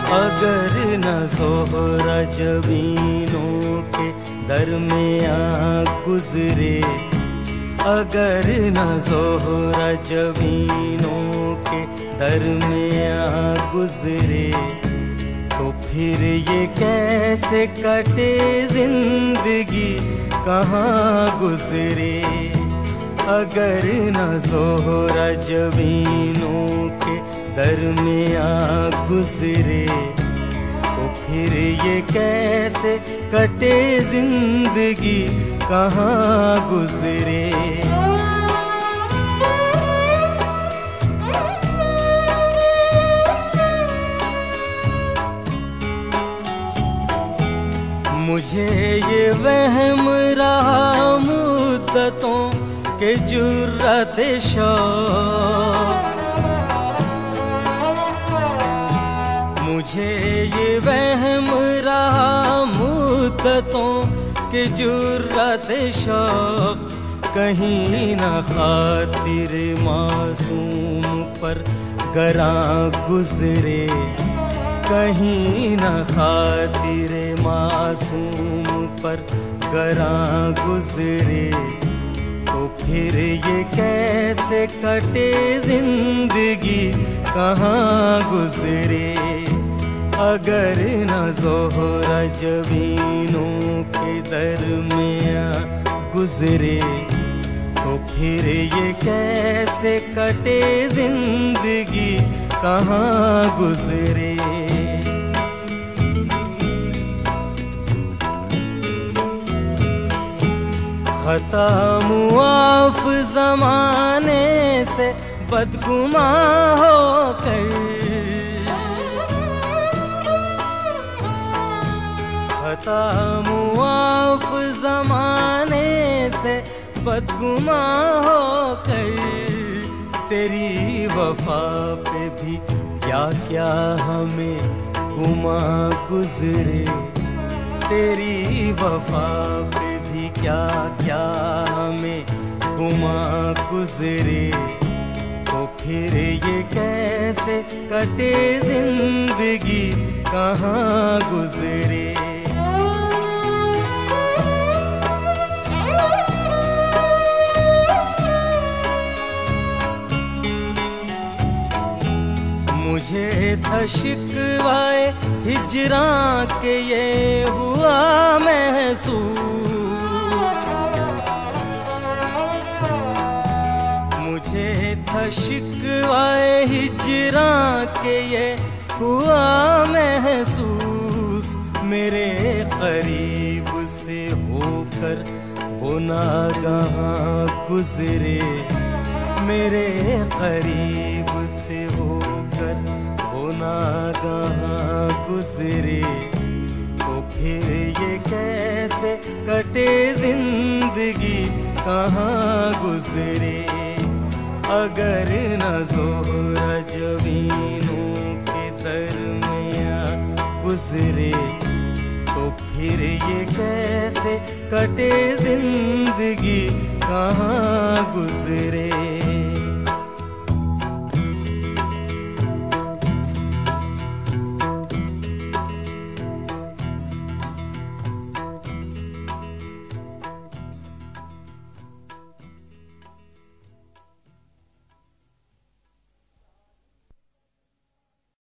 अगर न ज़ोहरा जबीनों के दरमियाँ गुज़रे, अगर न ज़ोहरा जबीनों के दरमियाँ गुज़रे, तो फिर ये कैसे कटे जिंदगी कहाँ गुज़रे। अगर न ज़ोहरा जबीनों के दरमियाँ गुज़रे, तो फिर ये कैसे कटे जिंदगी कहाँ गुज़रे। मुझे ये वहम रहा मुद्दतों के जुर्रत शौक़, मुझे ये वहम रहा मुद्दतों के जुर्रत शौक़, कहीं न खातिर मासूम पर गरां गुज़रे, कहीं न खातिर मासूम पर गरां गुज़रे, तो फिर ये कैसे कटे जिंदगी कहाँ गुज़रे। अगर न ज़ोहरा जबीनों के दरमियाँ गुज़रे, तो फिर ये कैसे कटे जिंदगी कहाँ गुज़रे। खता मुआफ़ ज़माने से बदगुमां होकर, खता मुआफ़ ज़माने से बदगुमां होकर, तेरी वफ़ा पे भी क्या क्या हमें गुमां गुज़रे, तेरी वफ़ा पे भी क्या क्या हमें गुमां गुज़रे, तो फिर ये कैसे कटे जिंदगी कहाँ गुज़रे। मुझे था शिकवाए हिजरां के ये हुआ महसूस, मुझे था शिकवाए हिजरां के ये हुआ महसूस, मेरे करीब से होकर वो नागहां गुज़रे, मेरे करीब से होकर वो नागहां गुज़रे, तो फिर ये कैसे कटे जिंदगी कहाँ गुज़रे। अगर न ज़ोहरा जबीनों के दरमियाँ गुज़रे, तो फिर ये कैसे कटे जिंदगी कहाँ गुज़रे।